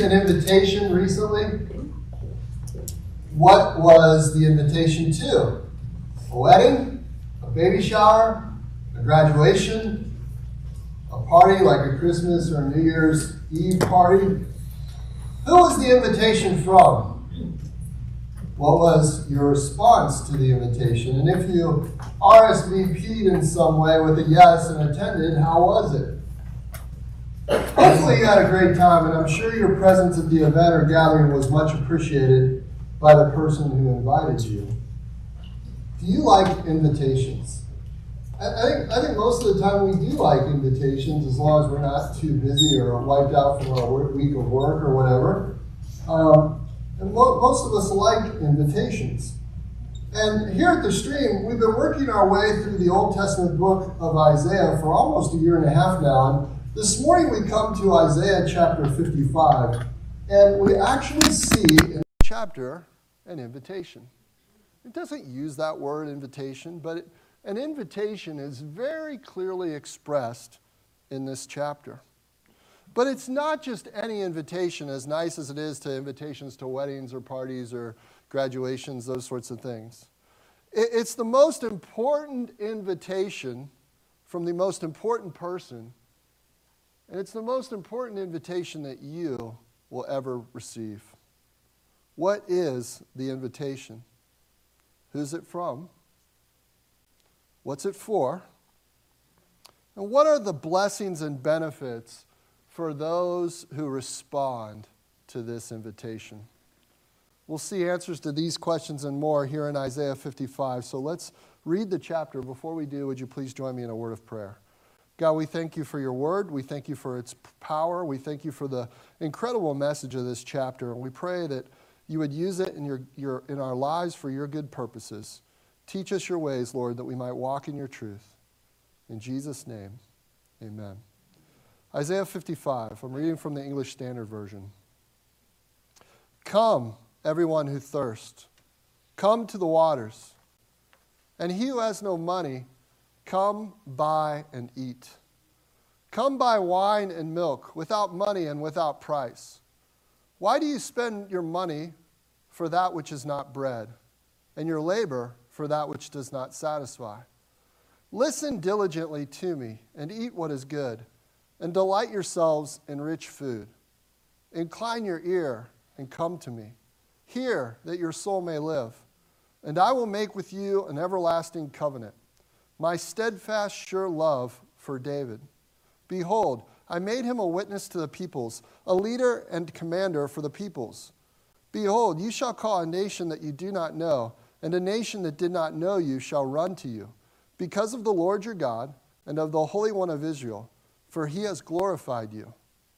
an invitation recently? What was the invitation to? A wedding? A baby shower? A graduation? A party like a Christmas or New Year's Eve party? Who was the invitation from? What was your response to the invitation? And if you RSVP'd in some way with a yes and attended, how was it? Hopefully you had a great time, and I'm sure your presence at the event or gathering was much appreciated by the person who invited you. Do you like invitations? I think most of the time we do like invitations, as long as we're not too busy or wiped out from our week of work or whatever. And most of us like invitations. And here at the Stream, we've been working our way through the Old Testament book of Isaiah for almost a year and a half now. And this morning we come to Isaiah chapter 55, and we actually see in the chapter an invitation. It doesn't use that word invitation, but an invitation is very clearly expressed in this chapter. But it's not just any invitation, as nice as it is to invitations to weddings or parties or graduations, those sorts of things. It's the most important invitation from the most important person, and it's the most important invitation that you will ever receive. What is the invitation? Who's it from? What's it for? And what are the blessings and benefits for those who respond to this invitation? We'll see answers to these questions and more here in Isaiah 55. So let's read the chapter. Before we do, would you please join me in a word of prayer? God, we thank you for your word. We thank you for its power. We thank you for the incredible message of this chapter. And we pray that you would use it in our lives for your good purposes. Teach us your ways, Lord, that we might walk in your truth. In Jesus' name, amen. Isaiah 55, I'm reading from the English Standard Version. Come, everyone who thirsts, come to the waters. And he who has no money, come buy and eat. Come buy wine and milk without money and without price. Why do you spend your money for that which is not bread, and your labor for that which does not satisfy? Listen diligently to me, and eat what is good, and delight yourselves in rich food. Incline your ear and come to me. Hear that your soul may live, and I will make with you an everlasting covenant, my steadfast, sure love for David. Behold, I made him a witness to the peoples, a leader and commander for the peoples. Behold, you shall call a nation that you do not know, and a nation that did not know you shall run to you, because of the Lord your God and of the Holy One of Israel, for he has glorified you.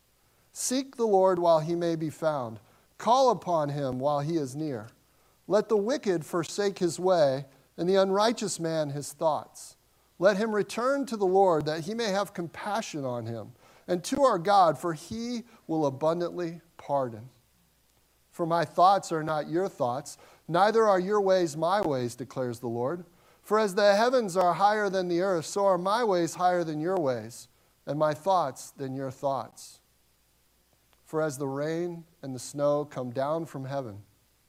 Seek the Lord while he may be found. Call upon him while he is near. Let the wicked forsake his way, and the unrighteous man his thoughts. Let him return to the Lord, that he may have compassion on him, and to our God, for he will abundantly pardon. For my thoughts are not your thoughts, neither are your ways my ways, declares the Lord. For as the heavens are higher than the earth, so are my ways higher than your ways, and my thoughts than your thoughts. For as the rain and the snow come down from heaven,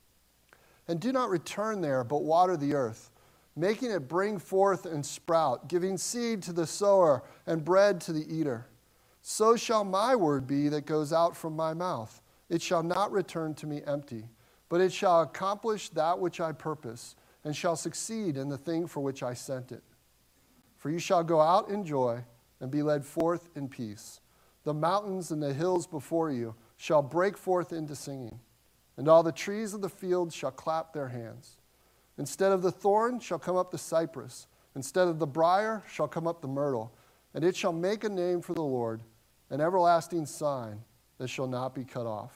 and do not return there, but water the earth, making it bring forth and sprout, giving seed to the sower and bread to the eater, so shall my word be that goes out from my mouth. It shall not return to me empty, but it shall accomplish that which I purpose, and shall succeed in the thing for which I sent it. For you shall go out in joy and be led forth in peace. The mountains and the hills before you shall break forth into singing, and all the trees of the field shall clap their hands. Instead of the thorn shall come up the cypress, instead of the briar shall come up the myrtle, and it shall make a name for the Lord, an everlasting sign that shall not be cut off.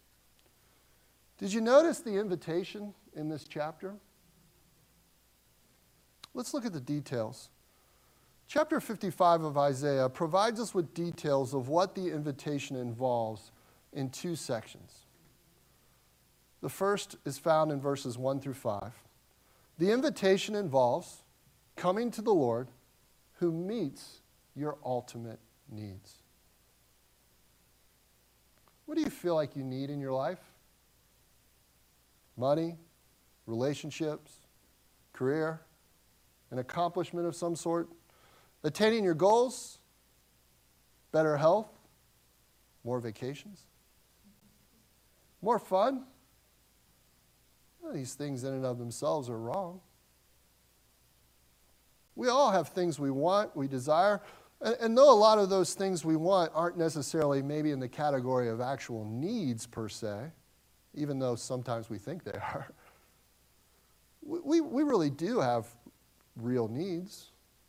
Did you notice the invitation in this chapter? Let's look at the details. Chapter 55 of Isaiah provides us with details of what the invitation involves in two sections. The first is found in verses 1 through 5. The invitation involves coming to the Lord who meets your ultimate needs. What do you feel like you need in your life? Money, relationships, career, an accomplishment of some sort, attaining your goals, better health, more vacations, more fun. None of these things in and of themselves are wrong. We all have things we want, we desire, and though a lot of those things we want aren't necessarily maybe in the category of actual needs per se, even though sometimes we think they are, we really do have real needs.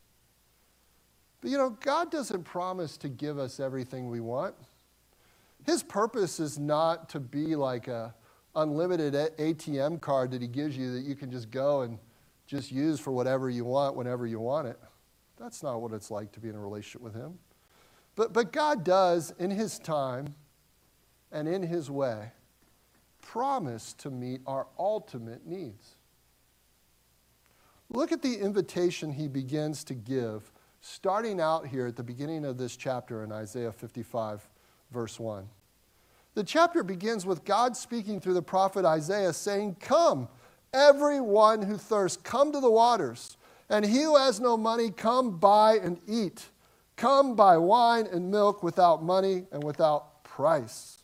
But God doesn't promise to give us everything we want. His purpose is not to be like a unlimited ATM card that he gives you that you can just go and just use for whatever you want whenever you want it. That's not what it's like to be in a relationship with him. But God does, in his time and in his way, promise to meet our ultimate needs. Look at the invitation he begins to give, starting out here at the beginning of this chapter in Isaiah 55, verse 1. The chapter begins with God speaking through the prophet Isaiah saying, "Come, everyone who thirsts, come to the waters. And he who has no money, come buy and eat. Come buy wine and milk without money and without price."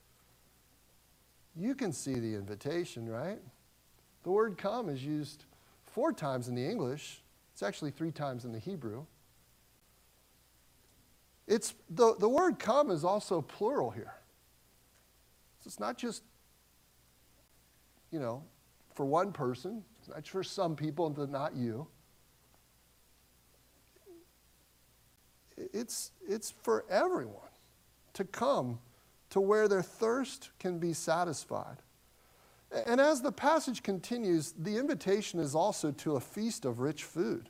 You can see the invitation, right? The word come is used 4 times in the English. It's actually 3 times in the Hebrew. It's the word come is also plural here. So it's not just, for one person. It's not for some people and not you. It's for everyone to come to where their thirst can be satisfied. And as the passage continues, the invitation is also to a feast of rich food.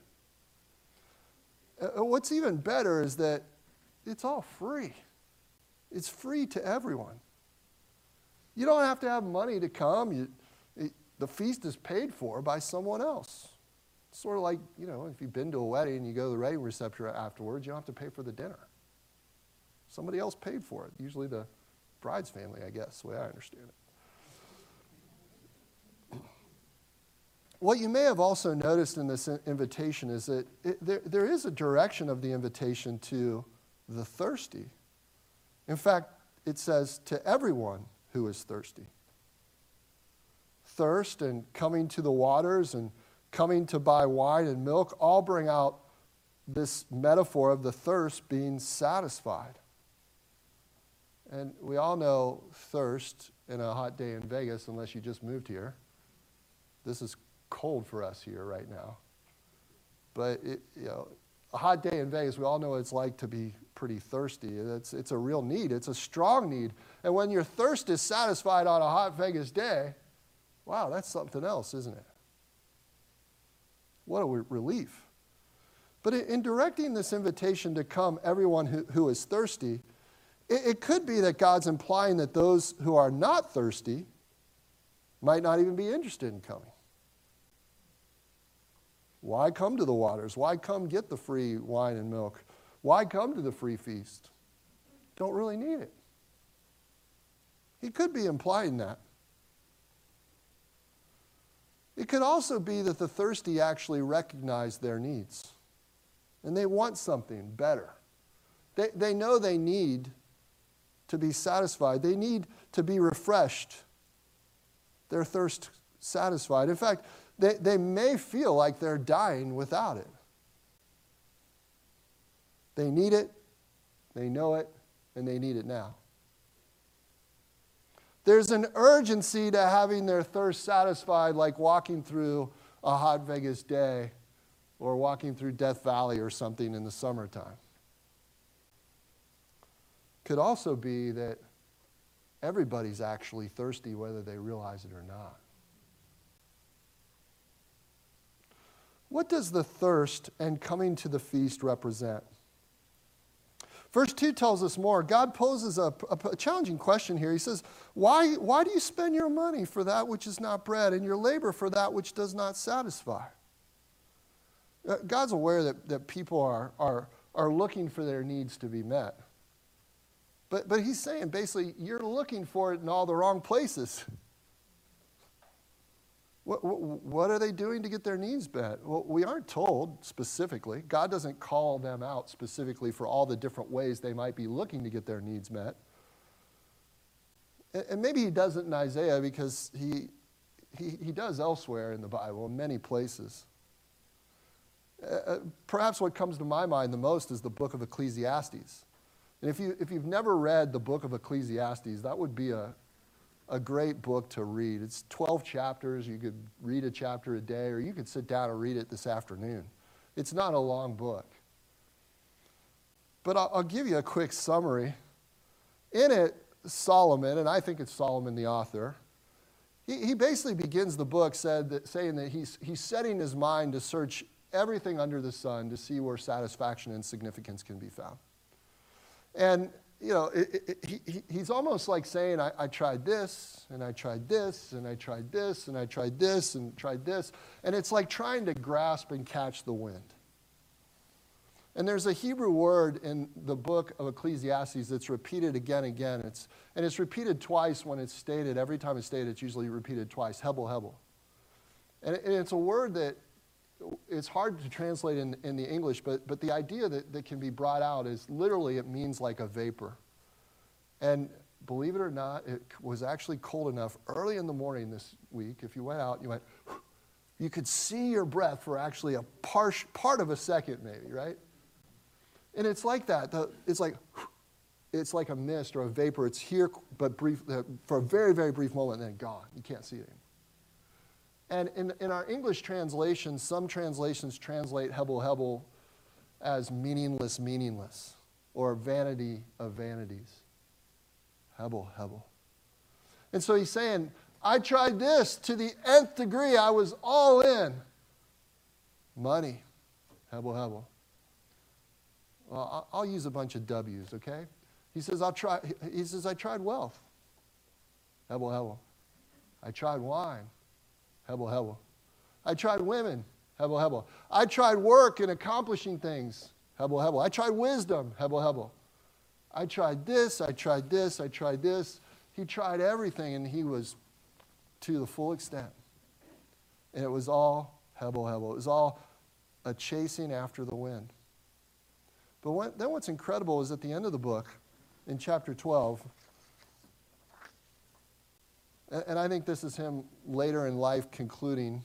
What's even better is that it's all free. It's free to everyone. You don't have to have money to come. The feast is paid for by someone else. Sort of like, if you've been to a wedding and you go to the wedding reception afterwards, you don't have to pay for the dinner. Somebody else paid for it, usually the bride's family, I guess, the way I understand it. What you may have also noticed in this invitation is that there is a direction of the invitation to the thirsty. In fact, it says to everyone who is thirsty. Thirst and coming to the waters and coming to buy wine and milk all bring out this metaphor of the thirst being satisfied. And we all know thirst in a hot day in Vegas, unless you just moved here. This is cold for us here right now. But a hot day in Vegas, we all know what it's like to be pretty thirsty. It's a real need. It's a strong need. And when your thirst is satisfied on a hot Vegas day, wow, that's something else, isn't it? What a relief. But in directing this invitation to come, everyone who is thirsty, it could be that God's implying that those who are not thirsty might not even be interested in coming. Why come to the waters? Why come get the free wine and milk? Why come to the free feast? Don't really need it. He could be implying that. It could also be that the thirsty actually recognize their needs. And they want something better. They know they need to be satisfied. They need to be refreshed. Their thirst satisfied. In fact, they may feel like they're dying without it. They need it, they know it, and they need it now. There's an urgency to having their thirst satisfied, like walking through a hot Vegas day or walking through Death Valley or something in the summertime. Could also be that everybody's actually thirsty whether they realize it or not. What does the thirst and coming to the feast represent? Verse 2 tells us more. God poses a challenging question here. He says, why do you spend your money for that which is not bread and your labor for that which does not satisfy? God's aware that people are looking for their needs to be met. But he's saying basically, you're looking for it in all the wrong places. What are they doing to get their needs met? Well, we aren't told specifically. God doesn't call them out specifically for all the different ways they might be looking to get their needs met. And maybe he doesn't in Isaiah because he does elsewhere in the Bible, in many places. Perhaps what comes to my mind the most is the book of Ecclesiastes. And if you've never read the book of Ecclesiastes, that would be a great book to read. It's 12 chapters. You could read a chapter a day, or you could sit down and read it this afternoon. It's not a long book. But I'll give you a quick summary. In it, Solomon, and I think it's Solomon the author, he basically begins the book saying that he's setting his mind to search everything under the sun to see where satisfaction and significance can be found. And he's almost like saying, I tried this, and I tried this, and I tried this, and I tried this, and tried this. And it's like trying to grasp and catch the wind. And there's a Hebrew word in the book of Ecclesiastes that's repeated again and again. It's repeated twice when it's stated. Every time it's stated, it's usually repeated twice. Hebel, hebel. And it's a word that it's hard to translate in the English, but the idea that can be brought out is literally it means like a vapor. And believe it or not, it was actually cold enough early in the morning this week. If you went out, you could see your breath for actually a part of a second maybe, right? And it's like that. It's like a mist or a vapor. It's here, but brief for a very, very brief moment, and then gone. You can't see it anymore. And in our English translations, some translations translate hebel hebel as meaningless, meaningless, or vanity of vanities. Hebel hebel. And so he's saying, I tried this to the nth degree. I was all in. Money. Hebel hebel. Well, I'll use a bunch of W's, okay? He says, I tried wealth. Hebel hebel. I tried wine. Hebel, hebel. I tried women. Hebel, hebel. I tried work and accomplishing things. Hebel, hebel. I tried wisdom. Hebel, hebel. I tried this. I tried this. I tried this. He tried everything, and he was to the full extent. And it was all hebel, hebel. It was all a chasing after the wind. But then what's incredible is at the end of the book, in chapter 12, and I think this is him later in life concluding,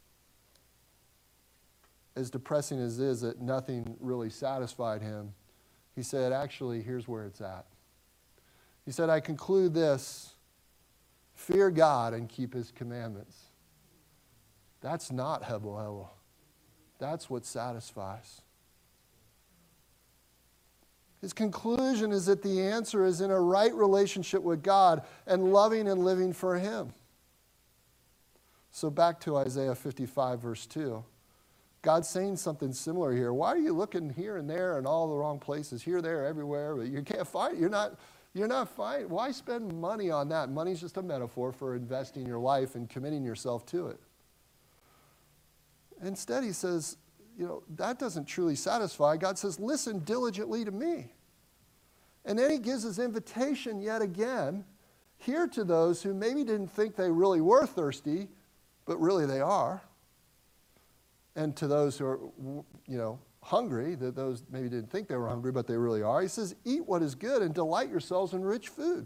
as depressing as it is that nothing really satisfied him, he said, actually, here's where it's at. He said, I conclude this, fear God and keep his commandments. That's not hebel hebel. That's what satisfies. His conclusion is that the answer is in a right relationship with God and loving and living for him. So back to Isaiah 55, verse 2. God's saying something similar here. Why are you looking here and there and all the wrong places, here, there, everywhere, but you can't find it? You're not finding. Why spend money on that? Money's just a metaphor for investing your life and committing yourself to it. Instead, he says, that doesn't truly satisfy. God says, listen diligently to me. And then he gives his invitation yet again here to those who maybe didn't think they really were thirsty, but really they are. And to those who are, hungry, that those maybe didn't think they were hungry, but they really are. He says, eat what is good and delight yourselves in rich food.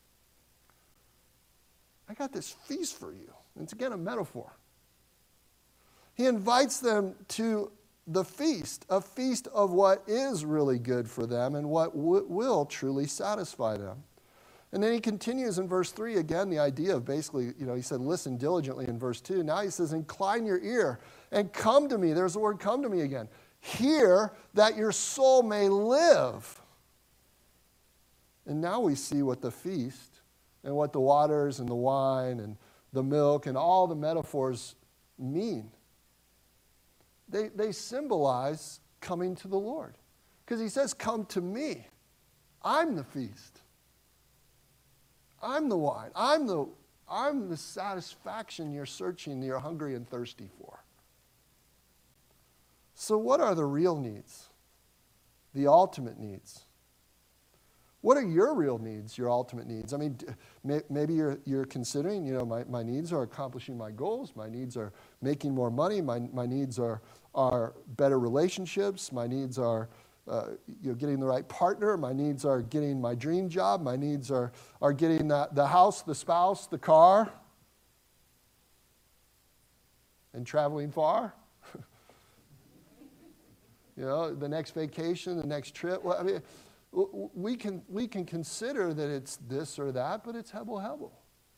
I got this feast for you. And it's again a metaphor. He invites them to the feast, a feast of what is really good for them and what will truly satisfy them. And then he continues in verse 3 again, the idea of basically, he said, listen diligently in verse 2. Now he says, incline your ear and come to me. There's the word come to me again. Hear that your soul may live. And now we see what the feast and what the waters and the wine and the milk and all the metaphors mean. They symbolize coming to the Lord. Because he says, come to me. I'm the feast. I'm the wine. I'm the satisfaction you're searching, you're hungry and thirsty for. So what are the real needs? The ultimate needs? What are your real needs, your ultimate needs? I mean, maybe you're considering, my needs are accomplishing my goals. My needs are making more money. My needs are better relationships. My needs are getting the right partner. My needs are getting my dream job. My needs are getting the house, the spouse, the car, and traveling far. The next vacation, the next trip. Well, I mean, we can consider that it's this or that, but it's hebel hebel.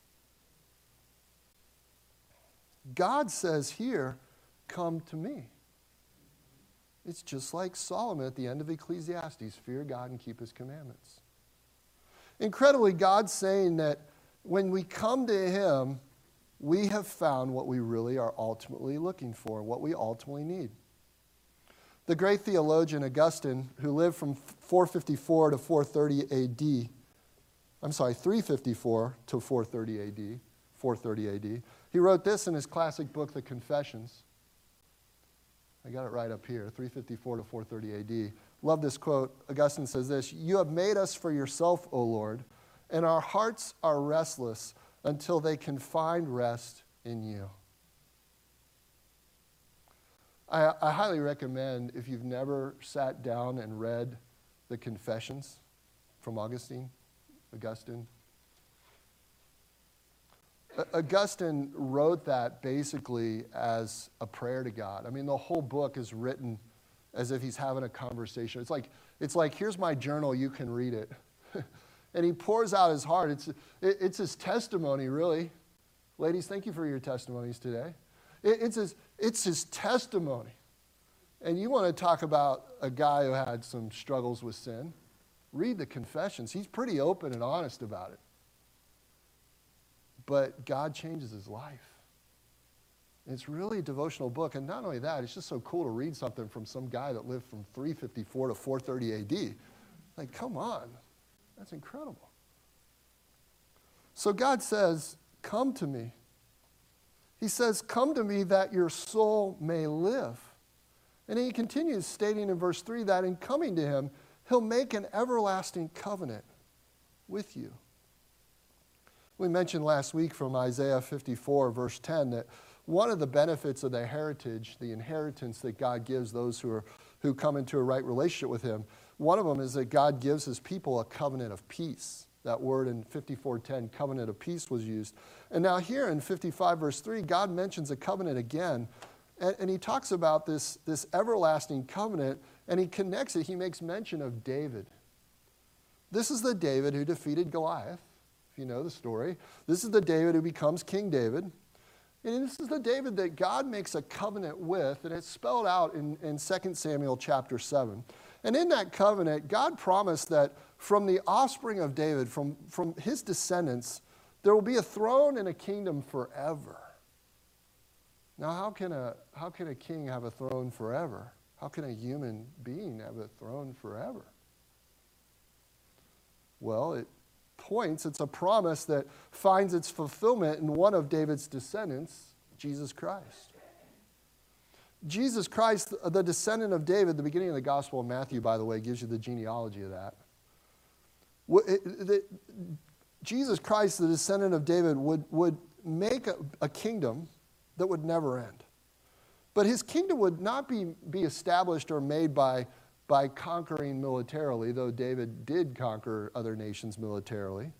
God says here, come to me. It's just like Solomon at the end of Ecclesiastes, fear God and keep his commandments. Incredibly, God's saying that when we come to him, we have found what we really are ultimately looking for, what we ultimately need. The great theologian Augustine, who lived from 454 to 430 AD, 354 to 430 AD, he wrote this in his classic book, The Confessions. I got it right up here, 354 to 430 AD. Love this quote. Augustine says this, "You have made us for yourself, O Lord, and our hearts are restless until they can find rest in you." I highly recommend, if you've never sat down and read the Confessions from Augustine. Augustine wrote that basically as a prayer to God. I mean, the whole book is written as if he's having a conversation. It's like here's my journal, you can read it. And he pours out his heart. It's his testimony, really. Ladies, thank you for your testimonies today. It's his testimony. And you want to talk about a guy who had some struggles with sin? Read the Confessions. He's pretty open and honest about it. But God changes his life. And it's really a devotional book. And not only that, it's just so cool to read something from some guy that lived from 354 to 430 AD. Like, come on. That's incredible. So God says, come to me. He says, come to me that your soul may live. And then he continues stating in verse 3 that in coming to him, he'll make an everlasting covenant with you. We mentioned last week from Isaiah 54, verse 10, that one of the benefits of the heritage, the inheritance that God gives those who come into a right relationship with him, one of them is that God gives his people a covenant of peace. That word in 54:10, covenant of peace, was used. And now here in 55 verse 3, God mentions a covenant again. And he talks about this everlasting covenant, and he connects it. He makes mention of David. This is the David who defeated Goliath, if you know the story. This is the David who becomes King David. And this is the David that God makes a covenant with, and it's spelled out in 2 Samuel chapter 7. And in that covenant, God promised that from the offspring of David, from his descendants, there will be a throne and a kingdom forever. Now, how can a king have a throne forever? How can a human being have a throne forever? Well, it's a promise that finds its fulfillment in one of David's descendants, Jesus Christ. Jesus Christ, the descendant of David, the beginning of the Gospel of Matthew, by the way, gives you the genealogy of that. Jesus Christ, the descendant of David, would make a kingdom that would never end. But his kingdom would not be established or made by conquering militarily, though David did conquer other nations militarily.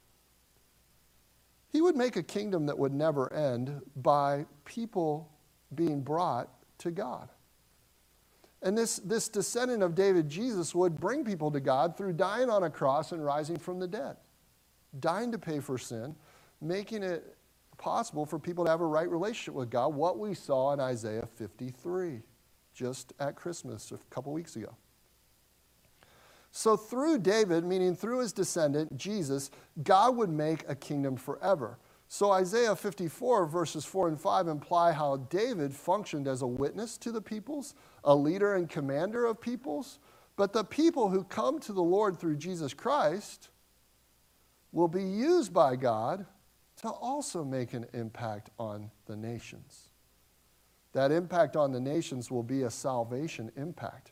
He would make a kingdom that would never end by people being brought to God. And this descendant of David, Jesus, would bring people to God through dying on a cross and rising from the dead. Dying to pay for sin, making it possible for people to have a right relationship with God, what we saw in Isaiah 53, just at Christmas a couple weeks ago. So through David, meaning through his descendant, Jesus, God would make a kingdom forever. So Isaiah 54, verses 4 and 5 imply how David functioned as a witness to the peoples, a leader and commander of peoples. But the people who come to the Lord through Jesus Christ will be used by God to also make an impact on the nations. That impact on the nations will be a salvation impact.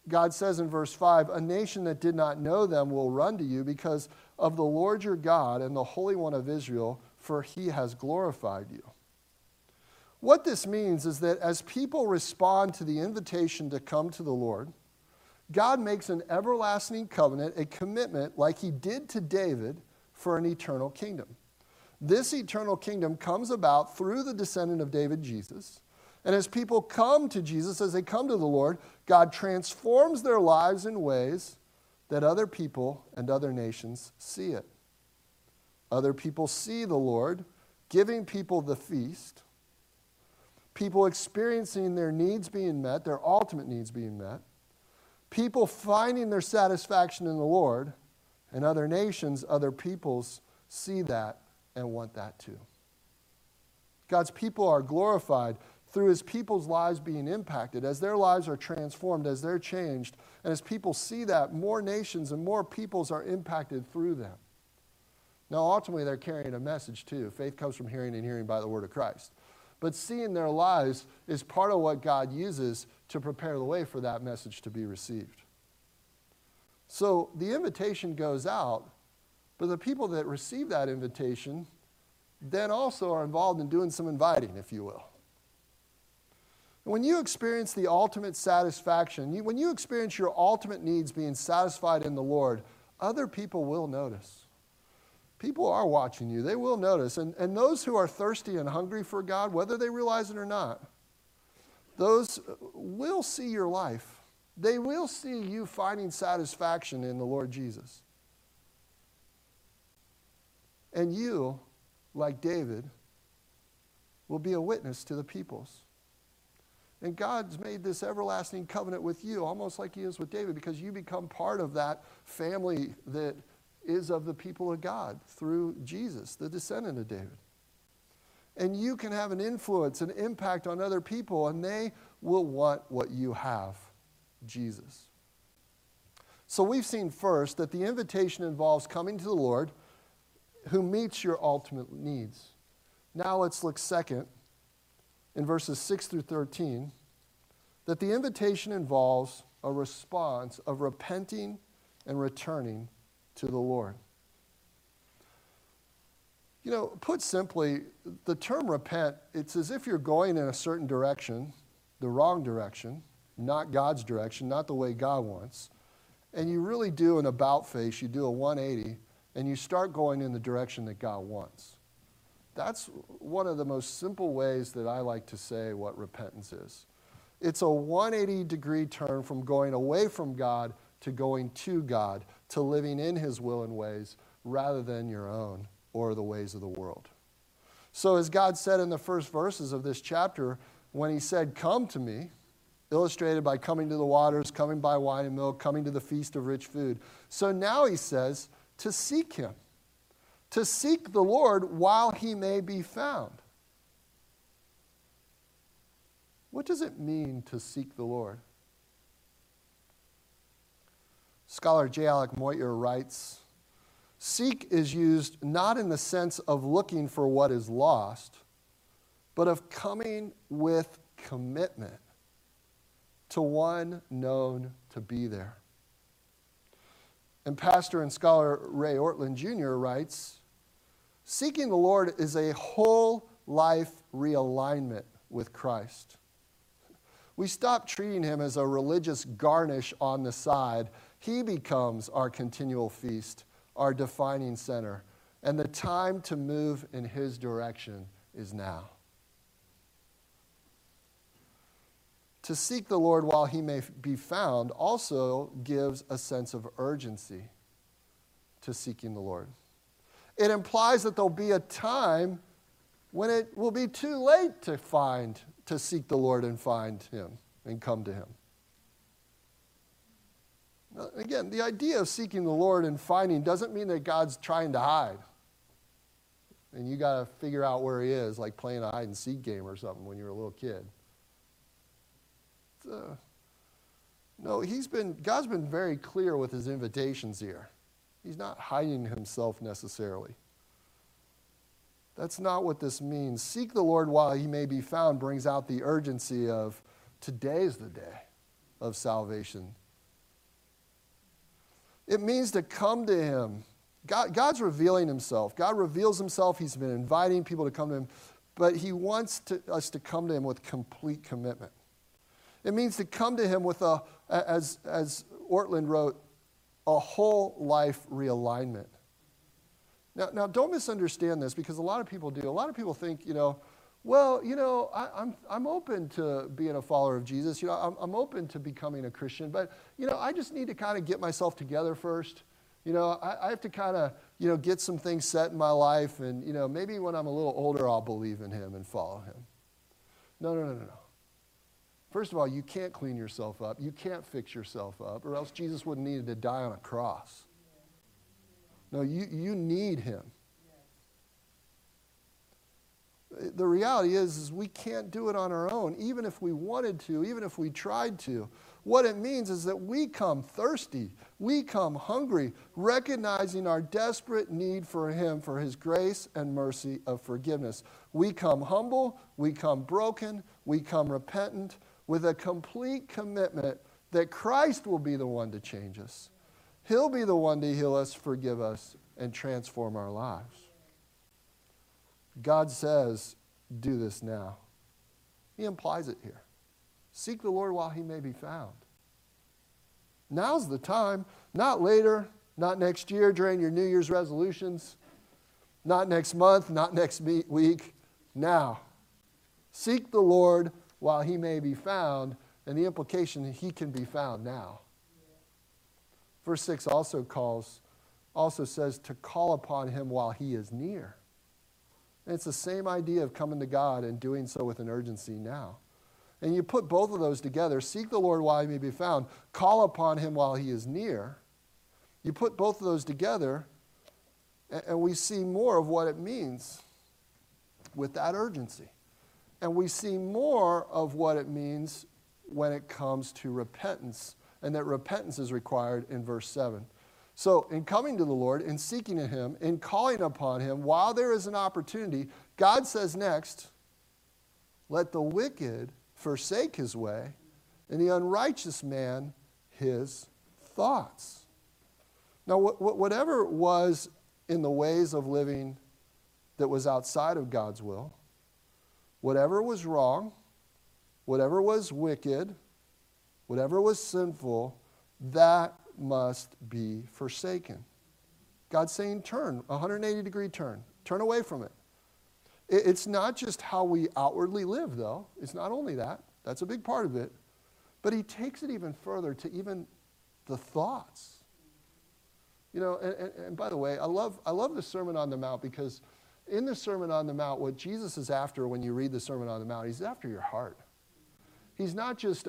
God says in verse 5, a nation that did not know them will run to you because of the Lord your God and the Holy One of Israel, for he has glorified you. What this means is that as people respond to the invitation to come to the Lord, God makes an everlasting covenant, a commitment like he did to David for an eternal kingdom. This eternal kingdom comes about through the descendant of David, Jesus. And as people come to Jesus, as they come to the Lord, God transforms their lives in ways that other people and other nations see it. Other people see the Lord giving people the feast, people experiencing their needs being met, their ultimate needs being met, people finding their satisfaction in the Lord, and other nations, other peoples see that and want that too. God's people are glorified through his people's lives being impacted, as their lives are transformed, as they're changed, and as people see that, more nations and more peoples are impacted through them. Now, ultimately, they're carrying a message too. Faith comes from hearing and hearing by the word of Christ. But seeing their lives is part of what God uses to prepare the way for that message to be received. So the invitation goes out, but the people that receive that invitation then also are involved in doing some inviting, if you will. When you experience the ultimate satisfaction, when you experience your ultimate needs being satisfied in the Lord, other people will notice. People are watching you. They will notice. And those who are thirsty and hungry for God, whether they realize it or not, those will see your life. They will see you finding satisfaction in the Lord Jesus. And you, like David, will be a witness to the peoples. And God's made this everlasting covenant with you, almost like he is with David, because you become part of that family that is of the people of God through Jesus, the descendant of David. And you can have an influence, an impact on other people, and they will want what you have, Jesus. So we've seen first that the invitation involves coming to the Lord who meets your ultimate needs. Now let's look second, in verses 6 through 13, that the invitation involves a response of repenting and returning to the Lord. You know, put simply, the term repent, it's as if you're going in a certain direction, the wrong direction, not God's direction, not the way God wants, and you really do an about face, you do a 180, and you start going in the direction that God wants. That's one of the most simple ways that I like to say what repentance is. It's a 180-degree turn from going away from God to going to God, to living in his will and ways rather than your own or the ways of the world. So as God said in the first verses of this chapter, when he said, come to me, illustrated by coming to the waters, coming by wine and milk, coming to the feast of rich food. So now he says to seek him, to seek the Lord while he may be found. What does it mean to seek the Lord? Scholar J. Alec Moyer writes, seek is used not in the sense of looking for what is lost, but of coming with commitment to one known to be there. And pastor and scholar Ray Ortlund Jr. writes, seeking the Lord is a whole life realignment with Christ. We stop treating him as a religious garnish on the side. He becomes our continual feast, our defining center. And the time to move in his direction is now. To seek the Lord while he may be found also gives a sense of urgency to seeking the Lord. It implies that there'll be a time when it will be too late to seek the Lord and find him and come to him. Now, again, the idea of seeking the Lord and finding doesn't mean that God's trying to hide. And you got to figure out where he is, like playing a hide and seek game or something when you were a little kid. No, God's been very clear with his invitations here. He's not hiding himself necessarily. That's not what this means. Seek the Lord while he may be found brings out the urgency of today's the day of salvation. It means to come to him. God's revealing himself. God reveals himself. He's been inviting people to come to him, but he wants us to come to him with complete commitment. It means to come to him with as Ortlund wrote, a whole life realignment. Now, don't misunderstand this, because a lot of people do. A lot of people think, I'm open to being a follower of Jesus. I'm open to becoming a Christian, but, I just need to kind of get myself together first. I have to kind of, get some things set in my life, and, maybe when I'm a little older, I'll believe in him and follow him. No. First of all, you can't clean yourself up. You can't fix yourself up, or else Jesus wouldn't need to die on a cross. No, you need him. The reality is we can't do it on our own, even if we wanted to, even if we tried to. What it means is that we come thirsty, we come hungry, recognizing our desperate need for him, for his grace and mercy of forgiveness. We come humble, we come broken, we come repentant, with a complete commitment that Christ will be the one to change us. He'll be the one to heal us, forgive us, and transform our lives. God says, do this now. He implies it here. Seek the Lord while he may be found. Now's the time, not later, not next year during your New Year's resolutions, not next month, not next week. Now, seek the Lord while he may be found, and the implication, he can be found now. Verse 6 also says to call upon him while he is near. And it's the same idea of coming to God and doing so with an urgency now. And you put both of those together, seek the Lord while he may be found, call upon him while he is near. You put both of those together, and we see more of what it means with that urgency. And we see more of what it means when it comes to repentance, and that repentance is required in verse 7. So in coming to the Lord, in seeking him, in calling upon him, while there is an opportunity, God says next, let the wicked forsake his way, and the unrighteous man his thoughts. Now, whatever was in the ways of living that was outside of God's will, whatever was wrong, whatever was wicked, whatever was sinful, that must be forsaken. God's saying turn, 180-degree turn. Turn away from it. It's not just how we outwardly live, though. It's not only that. That's a big part of it. But he takes it even further to even the thoughts. And by the way, I love the Sermon on the Mount, because in the Sermon on the Mount, what Jesus is after when you read the Sermon on the Mount, he's after your heart. He's not just,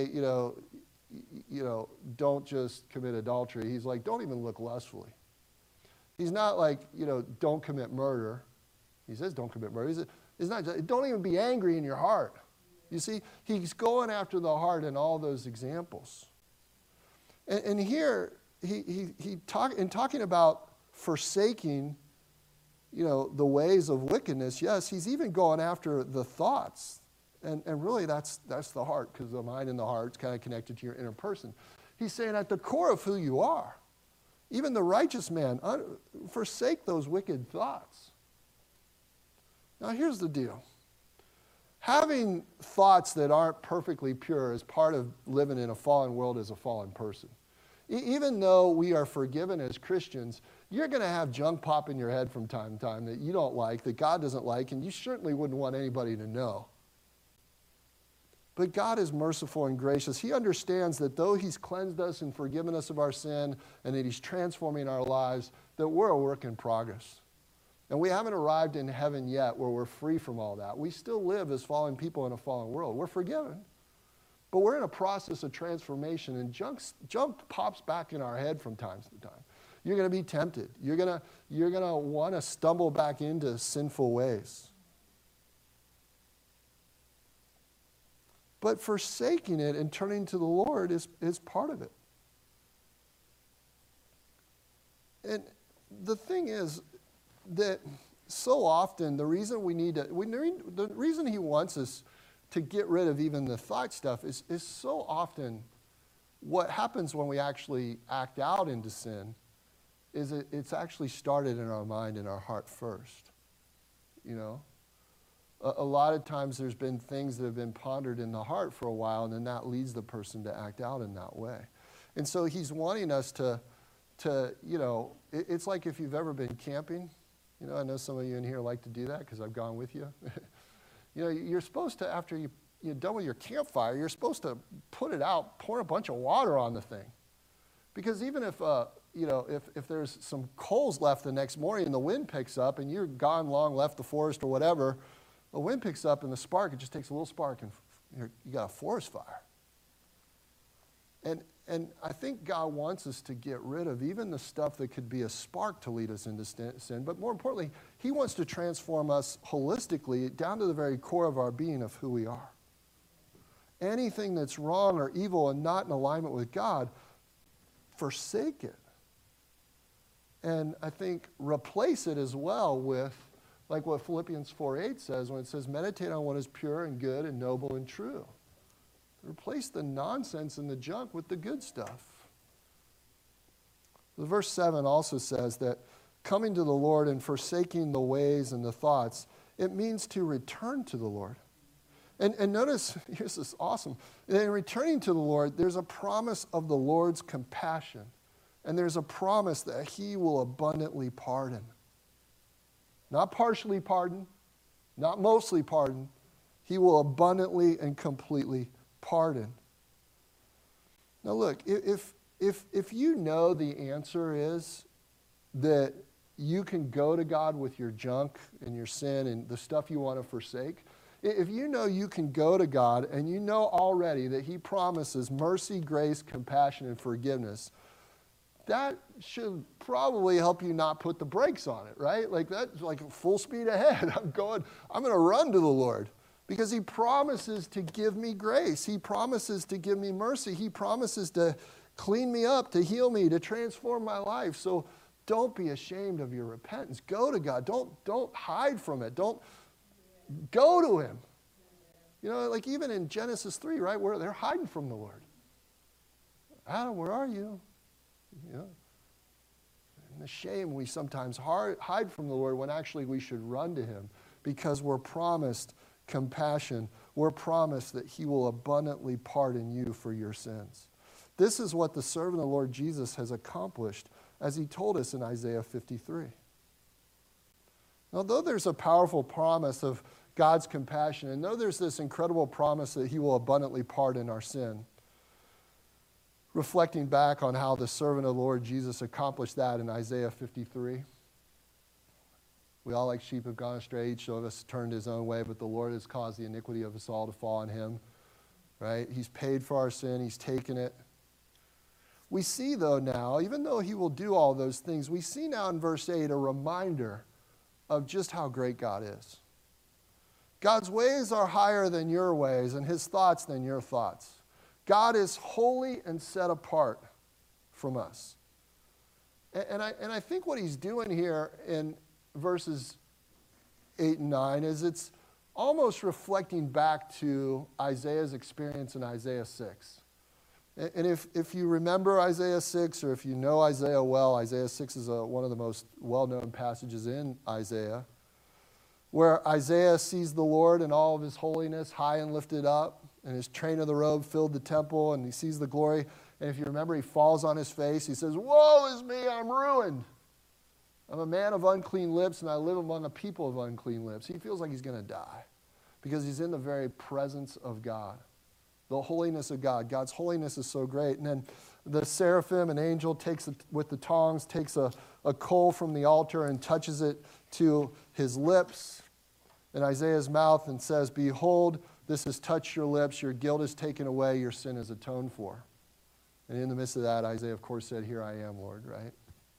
don't just commit adultery. He's like, don't even look lustfully. He's not like, don't commit murder. He says don't commit murder. It's not just, don't even be angry in your heart. You see, he's going after the heart in all those examples. And here, in talking about forsaking, the ways of wickedness, yes, he's even going after the thoughts. And really, that's the heart, because the mind and the heart is kind of connected to your inner person. He's saying at the core of who you are, even the righteous man, forsake those wicked thoughts. Now, here's the deal. Having thoughts that aren't perfectly pure is part of living in a fallen world as a fallen person. Even though we are forgiven as Christians, you're going to have junk pop in your head from time to time that you don't like, that God doesn't like, and you certainly wouldn't want anybody to know. But God is merciful and gracious. He understands that though he's cleansed us and forgiven us of our sin, and that he's transforming our lives, that we're a work in progress. And we haven't arrived in heaven yet where we're free from all that. We still live as fallen people in a fallen world. We're forgiven. But we're in a process of transformation, and junk pops back in our head from time to time. You're going to be tempted. You're going to want to stumble back into sinful ways. But forsaking it and turning to the Lord is part of it. And the thing is that so often the reason the reason he wants us to get rid of even the thought stuff is so often what happens when we actually act out into sin is it's actually started in our mind and our heart first. You know? A lot of times there's been things that have been pondered in the heart for a while, and then that leads the person to act out in that way. And so he's wanting us to it's like if you've ever been camping. You know, I know some of you in here like to do that because I've gone with you. You know, you're supposed to, after you're done with your campfire, you're supposed to put it out, pour a bunch of water on the thing. Because even if, if there's some coals left the next morning and the wind picks up and you're gone long, left the forest or whatever, the wind picks up and the spark, it just takes a little spark and you got a forest fire. And I think God wants us to get rid of even the stuff that could be a spark to lead us into sin. But more importantly, he wants to transform us holistically down to the very core of our being of who we are. Anything that's wrong or evil and not in alignment with God, forsake it. And I think replace it as well with, like what Philippians 4:8 says, when it says, meditate on what is pure and good and noble and true. Replace the nonsense and the junk with the good stuff. Verse 7 also says that coming to the Lord and forsaking the ways and the thoughts, it means to return to the Lord. And notice, here's this awesome. In returning to the Lord, there's a promise of the Lord's compassion. And there's a promise that he will abundantly pardon. Not partially pardon, not mostly pardon. He will abundantly and completely pardon. Now look, if you know the answer is that you can go to God with your junk and your sin and the stuff you want to forsake, if you know you can go to God and you know already that he promises mercy, grace, compassion, and forgiveness, that should probably help you not put the brakes on it, right? Like that's like full speed ahead. I'm going to run to the Lord. Because he promises to give me grace. He promises to give me mercy. He promises to clean me up, to heal me, to transform my life. So don't be ashamed of your repentance. Go to God. Don't hide from it. Don't go to him. You know, like even in Genesis 3, right, where they're hiding from the Lord. Adam, where are you? You know, and the shame we sometimes hide from the Lord when actually we should run to him because we're promised compassion. We're promised that he will abundantly pardon you for your sins. This is what the servant of the Lord Jesus has accomplished, as he told us in Isaiah 53. Now, though there's a powerful promise of God's compassion, and though there's this incredible promise that he will abundantly pardon our sin, reflecting back on how the servant of the Lord Jesus accomplished that in Isaiah 53, we all like sheep have gone astray. Each of us turned his own way, but the Lord has caused the iniquity of us all to fall on him. Right? He's paid for our sin. He's taken it. We see, though, now, even though he will do all those things, we see now in verse 8 a reminder of just how great God is. God's ways are higher than your ways, and his thoughts than your thoughts. God is holy and set apart from us. And I think what he's doing here in verses 8 and 9 is it's almost reflecting back to Isaiah's experience in Isaiah 6. And if you remember Isaiah 6, or if you know Isaiah well, Isaiah 6 is one of the most well-known passages in Isaiah, where Isaiah sees the Lord in all of his holiness, high and lifted up, and his train of the robe filled the temple, and he sees the glory. And if you remember, he falls on his face. He says, "Woe is me, I'm ruined. I'm a man of unclean lips, and I live among a people of unclean lips." He feels like he's going to die because he's in the very presence of God, the holiness of God. God's holiness is so great. And then the seraphim, an angel, takes with the tongs, takes a coal from the altar and touches it to his lips in Isaiah's mouth and says, "Behold, this has touched your lips. Your guilt is taken away. Your sin is atoned for." And in the midst of that, Isaiah, of course, said, "Here I am, Lord," right?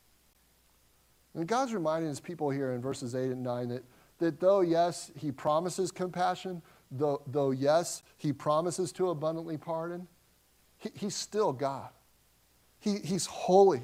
And God's reminding his people here in verses 8 and 9 that though, yes, he promises compassion, though yes, he promises to abundantly pardon, he's still God. He's holy.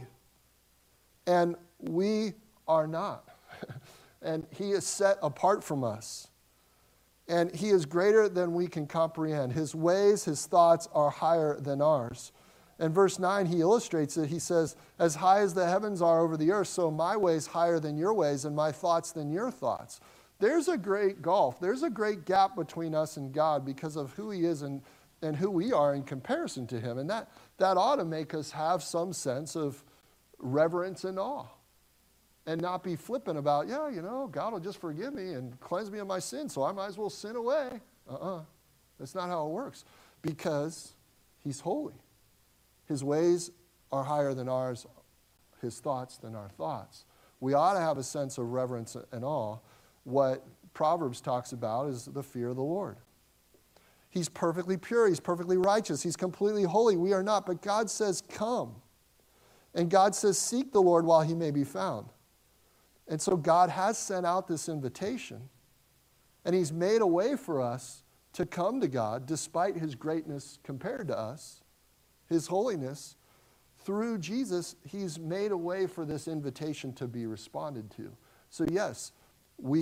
And we are not. And he is set apart from us. And he is greater than we can comprehend. His ways, his thoughts are higher than ours. In verse 9, he illustrates it. He says, as high as the heavens are over the earth, so my ways higher than your ways and my thoughts than your thoughts. There's a great gulf. There's a great gap between us and God because of who he is and who we are in comparison to him. And that ought to make us have some sense of reverence and awe and not be flippant about, God will just forgive me and cleanse me of my sin, so I might as well sin away. That's not how it works, because he's holy. His ways are higher than ours, his thoughts than our thoughts. We ought to have a sense of reverence and awe. What Proverbs talks about is the fear of the Lord. He's perfectly pure. He's perfectly righteous. He's completely holy. We are not. But God says, come. And God says, seek the Lord while he may be found. And so God has sent out this invitation. And he's made a way for us to come to God despite his greatness compared to us, his holiness. Through Jesus, he's made a way for this invitation to be responded to. So yes, we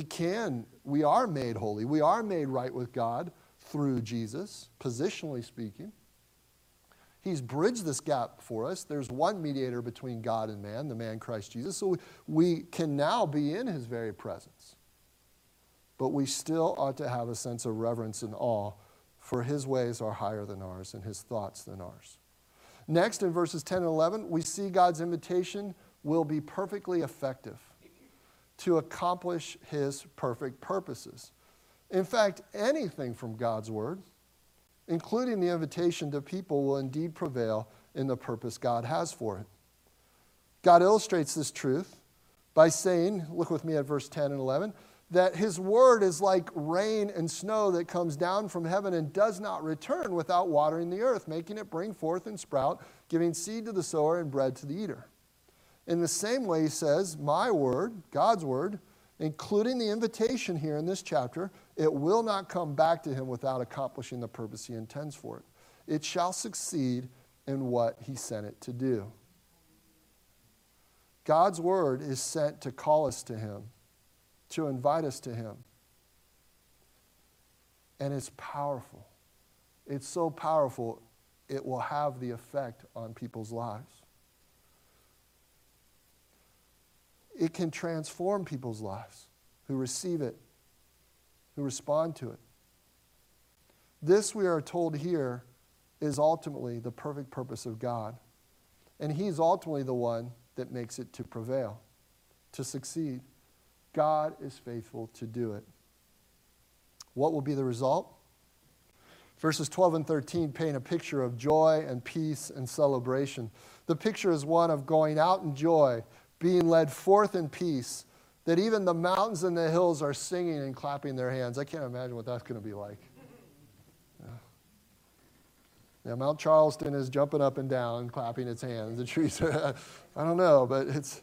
are made holy. We are made right with God through Jesus, positionally speaking. He's bridged this gap for us. There's one mediator between God and man, the man Christ Jesus. So we can now be in his very presence. But we still ought to have a sense of reverence and awe, for his ways are higher than ours and his thoughts than ours. Next, in verses 10 and 11, we see God's invitation will be perfectly effective to accomplish his perfect purposes. In fact, anything from God's word, including the invitation to people, will indeed prevail in the purpose God has for it. God illustrates this truth by saying, look with me at verse 10 and 11, that his word is like rain and snow that comes down from heaven and does not return without watering the earth, making it bring forth and sprout, giving seed to the sower and bread to the eater. In the same way, he says, my word, God's word, including the invitation here in this chapter, it will not come back to him without accomplishing the purpose he intends for it. It shall succeed in what he sent it to do. God's word is sent to call us to him, to invite us to him. And it's powerful. It's so powerful, it will have the effect on people's lives. It can transform people's lives who receive it, who respond to it. This, we are told here, is ultimately the perfect purpose of God. And he's ultimately the one that makes it to prevail, to succeed. God is faithful to do it. What will be the result? Verses 12 and 13 paint a picture of joy and peace and celebration. The picture is one of going out in joy, being led forth in peace, that even the mountains and the hills are singing and clapping their hands. I can't imagine what that's going to be like. Yeah, Mount Charleston is jumping up and down, clapping its hands. The trees are, I don't know, but it's...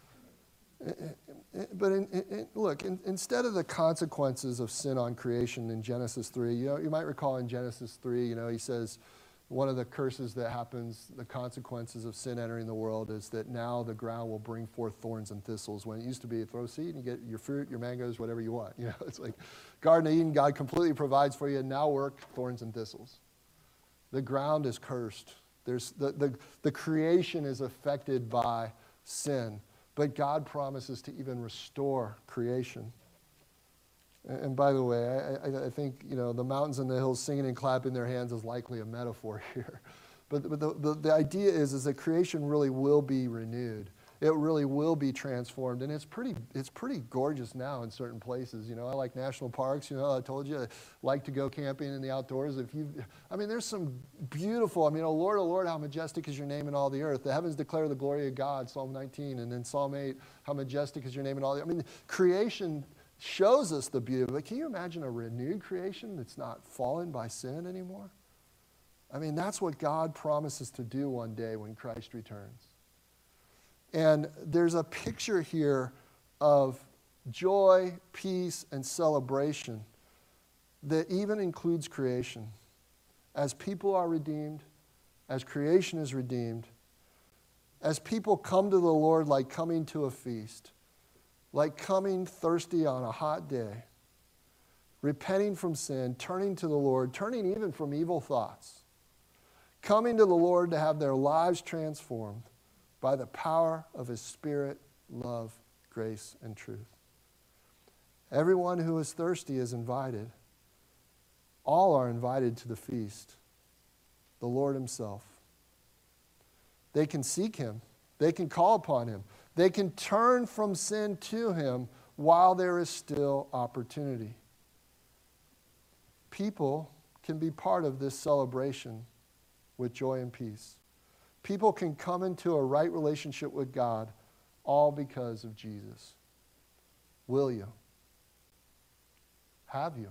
Look, instead of the consequences of sin on creation in Genesis 3, you might recall in Genesis 3, he says one of the curses that happens, the consequences of sin entering the world, is that now the ground will bring forth thorns and thistles. When it used to be throw seed and you get your fruit, your mangoes, whatever you want. It's like Garden of Eden, God completely provides for you, and now work thorns and thistles. The ground is cursed. There's the creation is affected by sin. But God promises to even restore creation. And by the way, I think the mountains and the hills singing and clapping their hands is likely a metaphor here. But the idea is that creation really will be renewed. It really will be transformed. And it's pretty gorgeous now in certain places. I like national parks. I told you I like to go camping in the outdoors. There's some beautiful, oh Lord, how majestic is your name in all the earth. The heavens declare the glory of God, Psalm 19. And then Psalm 8, how majestic is your name in all the earth. Creation shows us the beauty. But can you imagine a renewed creation that's not fallen by sin anymore? That's what God promises to do one day when Christ returns. And there's a picture here of joy, peace, and celebration that even includes creation. As people are redeemed, as creation is redeemed, as people come to the Lord like coming to a feast, like coming thirsty on a hot day, repenting from sin, turning to the Lord, turning even from evil thoughts, coming to the Lord to have their lives transformed by the power of his Spirit, love, grace, and truth. Everyone who is thirsty is invited. All are invited to the feast. The Lord himself. They can seek him. They can call upon him. They can turn from sin to him while there is still opportunity. People can be part of this celebration with joy and peace. People can come into a right relationship with God all because of Jesus. Will you? Have you?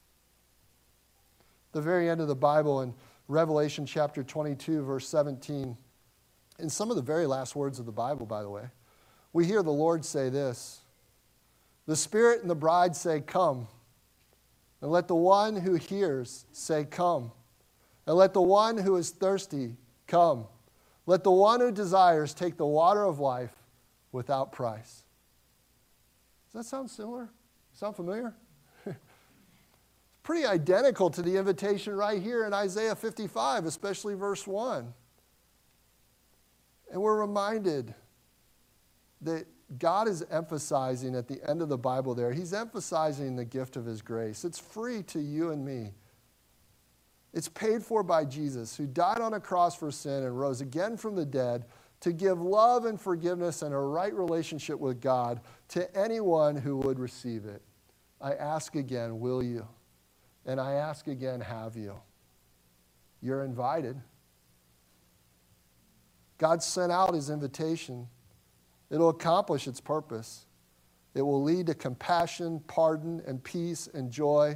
The very end of the Bible in Revelation chapter 22, verse 17, in some of the very last words of the Bible, by the way, we hear the Lord say this: "The Spirit and the bride say, 'Come.' And let the one who hears say, 'Come.' And let the one who is thirsty come. Let the one who desires take the water of life without price." Does that sound similar? Sound familiar? It's pretty identical to the invitation right here in Isaiah 55, especially verse 1. And we're reminded that God is emphasizing at the end of the Bible there, he's emphasizing the gift of his grace. It's free to you and me. It's paid for by Jesus, who died on a cross for sin and rose again from the dead to give love and forgiveness and a right relationship with God to anyone who would receive it. I ask again, will you? And I ask again, have you? You're invited. God sent out his invitation. It'll accomplish its purpose. It will lead to compassion, pardon, and peace and joy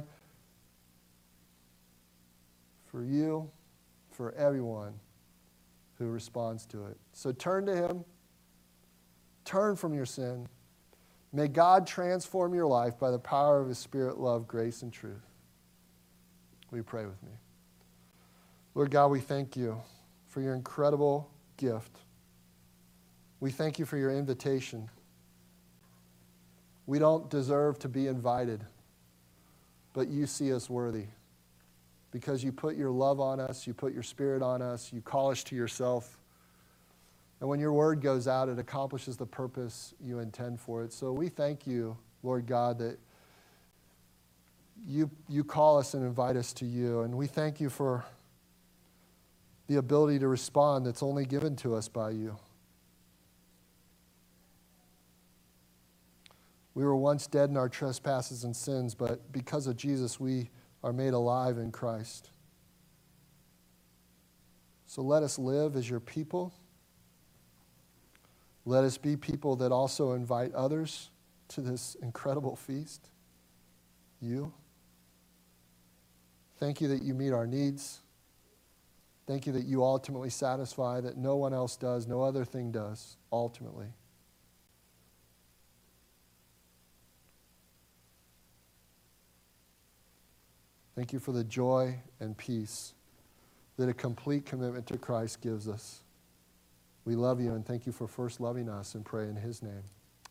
for you, for everyone who responds to it. So turn to him. Turn from your sin. May God transform your life by the power of his Spirit, love, grace, and truth. Will you pray with me? Lord God, we thank you for your incredible gift. We thank you for your invitation. We don't deserve to be invited, but you see us worthy because you put your love on us, you put your Spirit on us, you call us to yourself. And when your word goes out, it accomplishes the purpose you intend for it. So we thank you, Lord God, that you call us and invite us to you. And we thank you for the ability to respond that's only given to us by you. We were once dead in our trespasses and sins, but because of Jesus, we are made alive in Christ. So let us live as your people. Let us be people that also invite others to this incredible feast. You. Thank you that you meet our needs. Thank you that you ultimately satisfy, that no one else does, no other thing does, ultimately. Thank you for the joy and peace that a complete commitment to Christ gives us. We love you and thank you for first loving us and pray in his name.